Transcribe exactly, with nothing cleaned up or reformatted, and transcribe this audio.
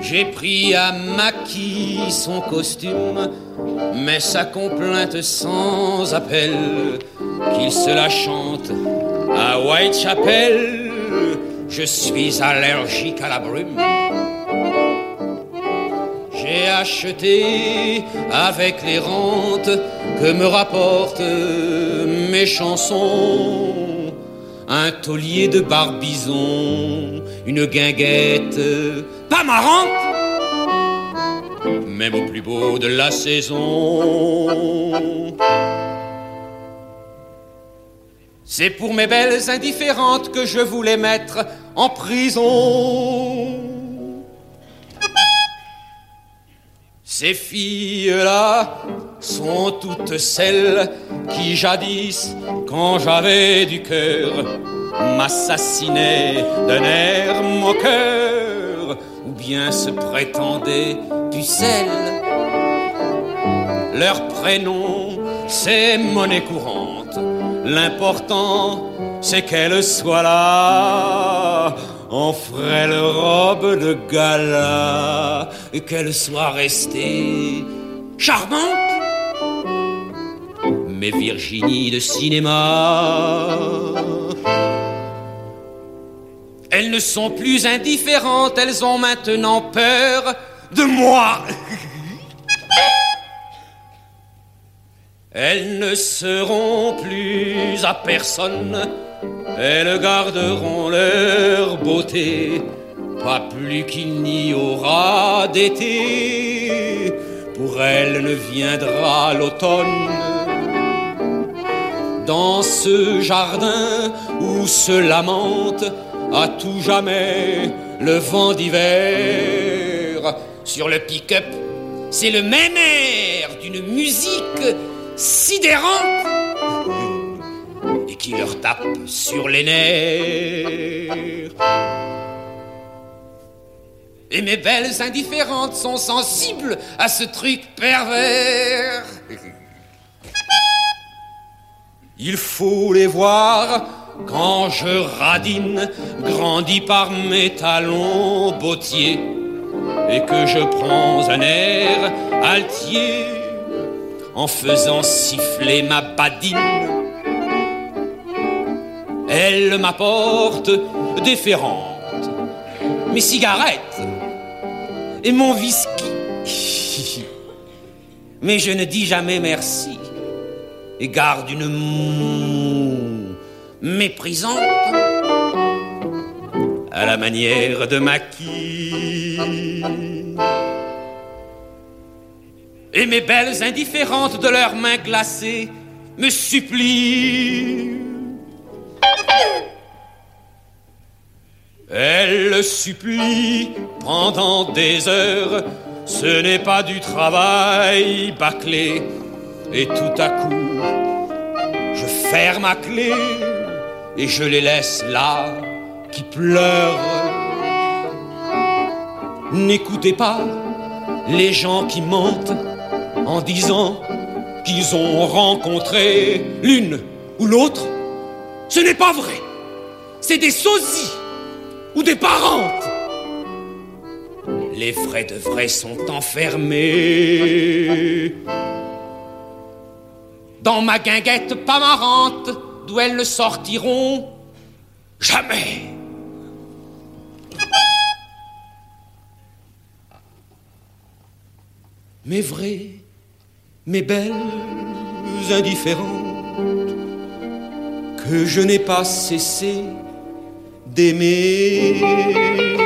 J'ai pris à maquis son costume, mais sa complainte sans appel, qu'il se la chante à Whitechapel. Je suis allergique à la brume. J'ai acheté avec les rentes que me rapportent mes chansons un taulier de barbizon, une guinguette pas marrante, même au plus beau de la saison. C'est pour mes belles indifférentes que je voulais mettre en prison. Ces filles-là sont toutes celles qui jadis, quand j'avais du cœur, m'assassinaient d'un air moqueur, ou bien se prétendaient pucelles. Leur prénom, c'est monnaie courante. L'important, c'est qu'elles soient là, en frêle robe de gala, et qu'elle soit restée charmante. Mes Virginie de cinéma, elles ne sont plus indifférentes, elles ont maintenant peur de moi. Elles ne seront plus à personne, elles garderont leur beauté, pas plus qu'il n'y aura d'été, pour elles ne viendra l'automne. Dans ce jardin où se lamente à tout jamais le vent d'hiver, sur le pick-up, c'est le même air d'une musique sidérante et qui leur tape sur les nerfs. Et mes belles indifférentes sont sensibles à ce truc pervers. Il faut les voir quand je radine, grandi par mes talons bottiers, et que je prends un air altier en faisant siffler ma badine. Elle m'apporte déférente mes cigarettes et mon whisky. Mais je ne dis jamais merci et garde une moue méprisante à la manière de Maquis. Et mes belles indifférentes de leurs mains glacées me supplient. Elles supplient pendant des heures, ce n'est pas du travail bâclé. Et tout à coup, je ferme ma clé et je les laisse là, qui pleurent. N'écoutez pas les gens qui mentent en disant qu'ils ont rencontré l'une ou l'autre. Ce n'est pas vrai. C'est des sosies ou des parentes. Les vrais de vrais sont enfermés dans ma guinguette pas marrante, d'où elles ne sortiront jamais. Mes vraies, mes belles indifférentes, que je n'ai pas cessé d'aimer.